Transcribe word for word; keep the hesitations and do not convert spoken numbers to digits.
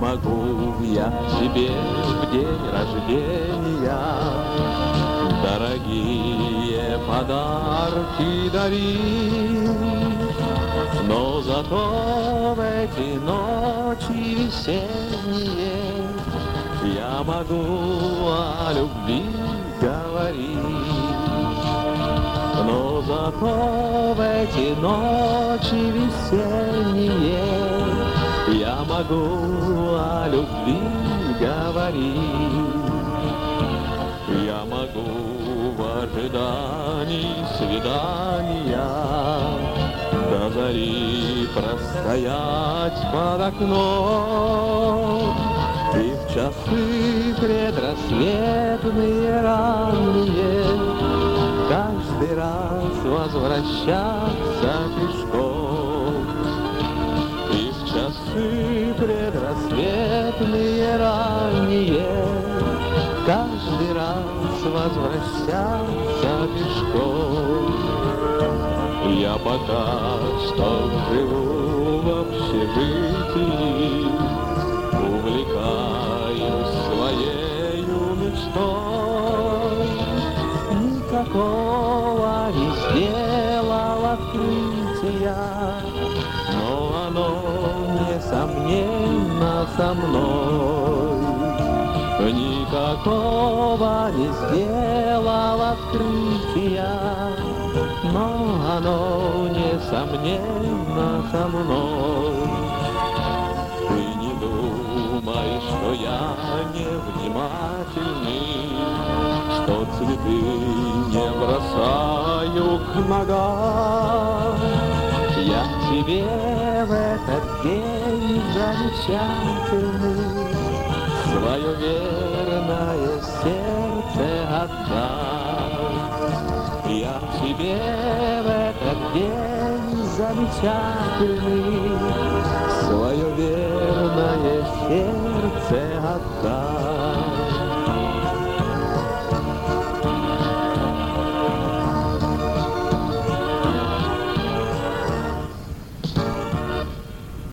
могу я тебе в день рождения дорогие подарки дарить, но зато в эти ночи весенние я могу о любви говорить. Но зато в эти ночи весенние я могу о любви говорить. Я могу в ожидании свидания до зари простоять под окном и в часы предрассветные ранние каждый раз возвращаться пешком. И в часы предрассветные ранние каждый раз возвращаться пешком. Я пока что живу в общежитии, увлекаюсь своею мечтой. Никакого не сделал открытия, но оно, несомненно, со мной. Никакого не сделал открытия, но оно, несомненно, со мной. Ты не думай, что я невнимательный, что цветы не бросаю к ногам. Я тебе в этот день замечательный свое верное сердце отдам. Я тебе в этот день замечательный свое верное сердце отдам.